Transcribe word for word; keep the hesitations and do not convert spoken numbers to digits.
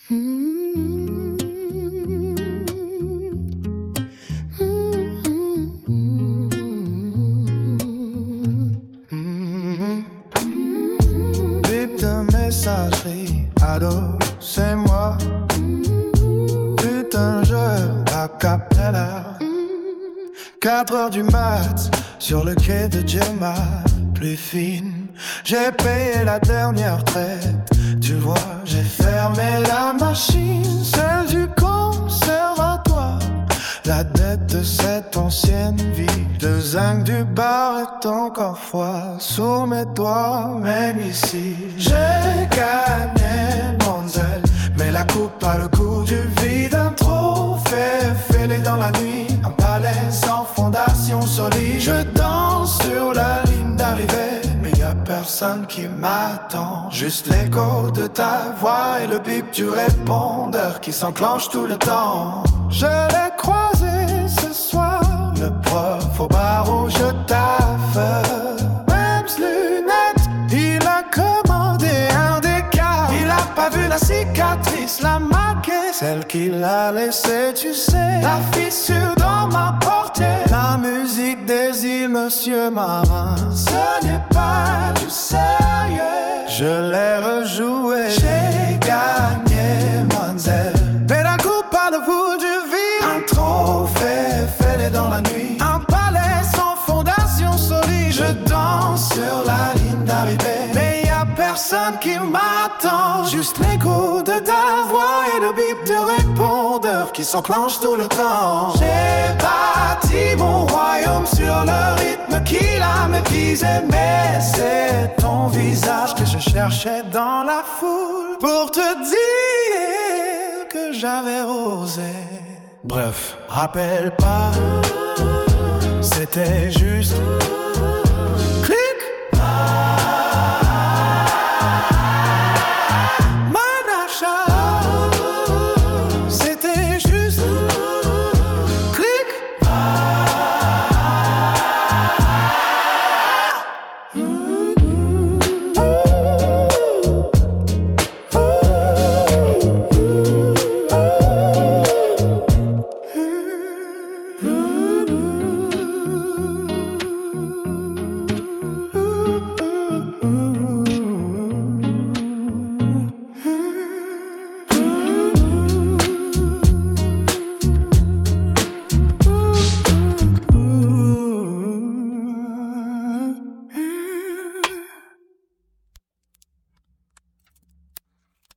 Bip de messagerie, ado, c'est moi. Putain, je a cappella. quatre heures du mat, sur le quai de Gemma, plus fine. J'ai payé la dernière traite. Tu vois, j'ai fermé la machine, celle du conservatoire. La dette de cette ancienne vie, le zinc du bar est encore froid sous mes doigts, même ici. J'ai gagné mon zèle, mais la coupe a le goût du vide. Un trophée fêlé dans la nuit, un palais sans fondation solide. Je danse sur la ligne d'arrivée, mais y a personne qui m'attend. Juste l'écho de ta voix et le bip du répondeur qui s'enclenche tout le temps. Je l'ai croisé ce soir, le prof au bar où je taffe. Même lunettes, il a commandé un décal. Il a pas vu la cicatrice, la marquée, celle qu'il a laissée, tu sais. La fissure dans ma portée, la musique des îles, Monsieur Marin. Ce n'est pas du sérieux, je l'ai rejoué. J'ai gagné, mademoiselle, mais la coupe a le goût du vide. Un trophée fêlé dans la nuit, un palais sans fondation solide. Je danse sur la ligne d'arrivée, mais y a personne qui m'attend. Juste l'écho de ta voix et le bip de répondeur qui s'enclenche tout le temps. J'ai bâti mon royaume sur le rythme qu'il a méprisé, mais c'est ton visage que je cherchais dans la foule pour te dire que j'avais osé. Bref, rappelle pas, c'était juste clic.